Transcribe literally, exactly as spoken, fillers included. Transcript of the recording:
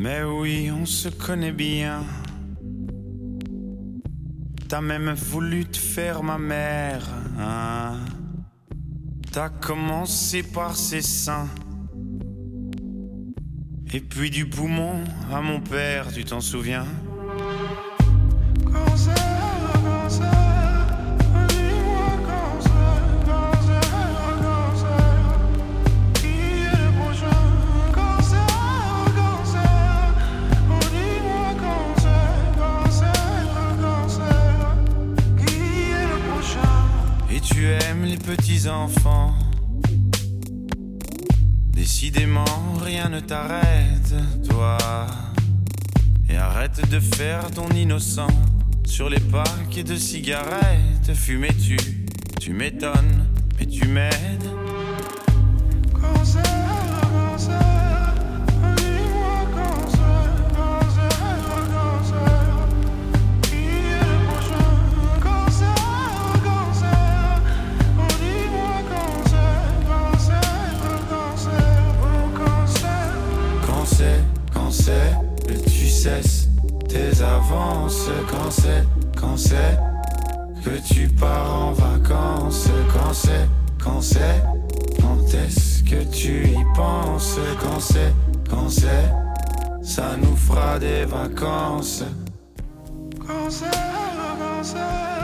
Mais oui, on se connaît bien. T'as même voulu te faire ma mère, hein? T'as commencé par ses seins, et puis du poumon à mon père, tu t'en souviens? Cancer, cancer, dis-moi cancer, cancer, cancer, qui est le prochain? Cancer, cancer, oh dis-moi cancer, cancer, cancer, qui est le prochain? Et tu aimes les petits enfants. Décidément, rien ne t'arrête, toi. Et arrête de faire ton innocent sur les paquets de cigarettes. Fumais-tu, tu m'étonnes, mais tu m'aides. Cancer, cancer, dis-moi cancer, cancer, cancer, qui est le prochain? Cancer, cancer, oh dis-moi cancer, cancer, cancer, oh cancer. Quand c'est, quand c'est que tu cesses tes avances, quand c'est, quand c'est que tu pars en vacances, quand c'est, quand c'est, quand est-ce que tu y penses, quand c'est, quand c'est, ça nous fera des vacances. Quand c'est, quand c'est.